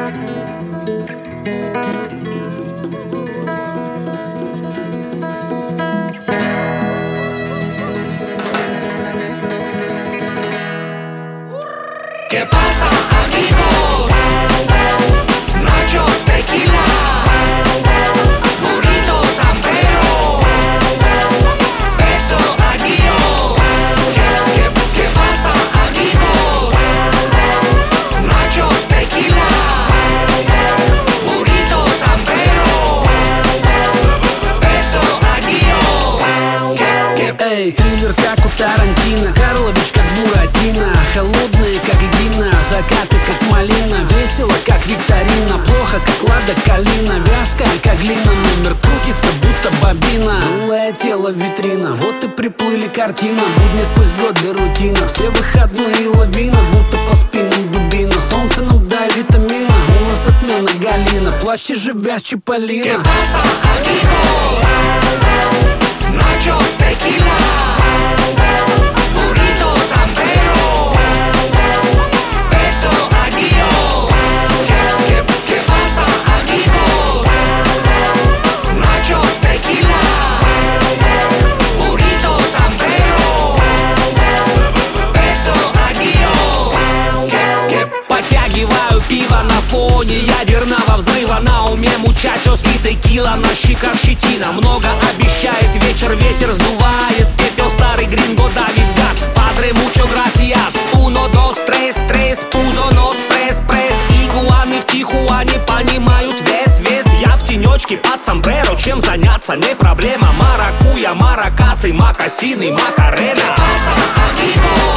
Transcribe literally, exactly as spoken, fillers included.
¿Qué pasa, amigos? Nachos, tequila, burritos, sombrero, beso, adiós. ¿Qué, qué, qué pasa, amigos? Nachos, tequila, burritos, sombrero, beso, adiós. ¿Qué, qué? Эй, триллер как у Тарантино, Карлович как Буратино, холодные как льдина, закаты как малина, весело как викторина, плохо как Лада Калина, вязкая как глина, номер крутится будто бобина, голое тело витрина, вот и приплыли картина, будни сквозь годы рутина, все выходные лавина, будто по спинам дубина, солнце нам дай витамина, у нас отмена Галина, плачь и живя с Чиполлино. ¿Qué pasa, amigos? Nachos, tequila, burritos, sombrero, beso, adiós. ¿Qué, qué, qué pasa, amigos? Nachos, tequila, burritos, sombrero, beso, adiós. ¿Qué, qué? Потягиваю пиво на фоне ядерного взрыва, на уме мучачос и текила, на щеках щетина. Много обещает вечер, ветер сдувает пепел, старый гринго давит газ. Падре мучо грасиас, уно, дос, трес, трес, пузо, нос, пресс, пресс. Игуаны в Тихуане понимают вес, вес. Я в тенечке под сомбреро, чем заняться не проблема. Маракуя, маракасы, макасины, макарена. ¿Qué pasa, amigos?